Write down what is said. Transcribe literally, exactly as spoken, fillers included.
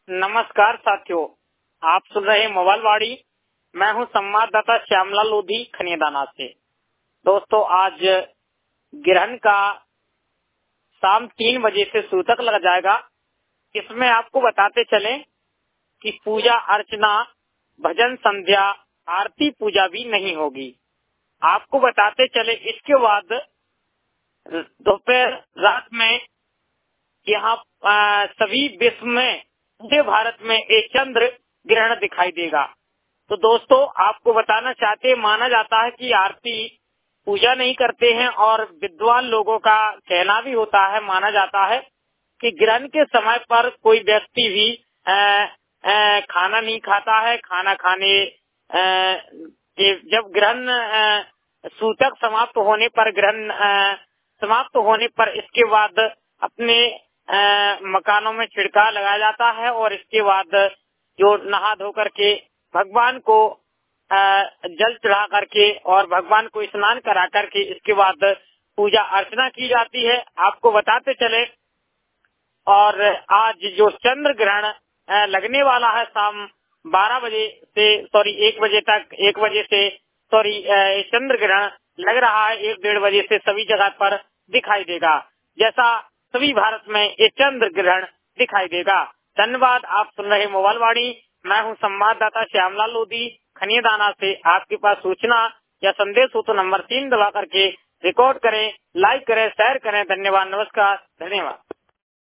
नमस्कार साथियों, आप सुन रहे हैं मोबाइल वाड़ी। मैं हूं संवाददाता श्यामलाल लोधी खनियादाना से। दोस्तों, आज ग्रहण का शाम तीन बजे से सूतक लग जाएगा। इसमें आपको बताते चले कि पूजा अर्चना, भजन, संध्या, आरती, पूजा भी नहीं होगी। आपको बताते चले इसके बाद दोपहर रात में यहाँ सभी विश्व में, पूरे भारत में एक चंद्र ग्रहण दिखाई देगा। तो दोस्तों, आपको बताना चाहते, माना जाता है कि आरती पूजा नहीं करते हैं और विद्वान लोगों का कहना भी होता है, माना जाता है कि ग्रहण के समय पर कोई व्यक्ति भी आ, आ, खाना नहीं खाता है। खाना खाने आ, के जब ग्रहण सूतक समाप्त होने पर ग्रहण समाप्त होने पर इसके बाद अपने आ, मकानों में छिड़काव लगाया जाता है और इसके बाद जो नहा धो करके भगवान को आ, जल चढ़ा करके और भगवान को स्नान करा करके इसके बाद पूजा अर्चना की जाती है। आपको बताते चले, और आज जो चंद्र ग्रहण लगने वाला है शाम बारह बजे से सॉरी एक बजे तक एक बजे से सॉरी चंद्र ग्रहण लग रहा है, एक डेढ़ बजे से सभी जगह पर दिखाई देगा। जैसा सभी भारत में एक चंद्र ग्रहण दिखाई देगा। धन्यवाद। आप सुन रहे मोबाइल वाणी। मैं हूं संवाददाता श्यामलाल लोधी खनियादाना से। आपके पास सूचना या संदेश हो तो नंबर तीन दबा करके रिकॉर्ड करें, लाइक करें, शेयर करें। धन्यवाद। नमस्कार। धन्यवाद।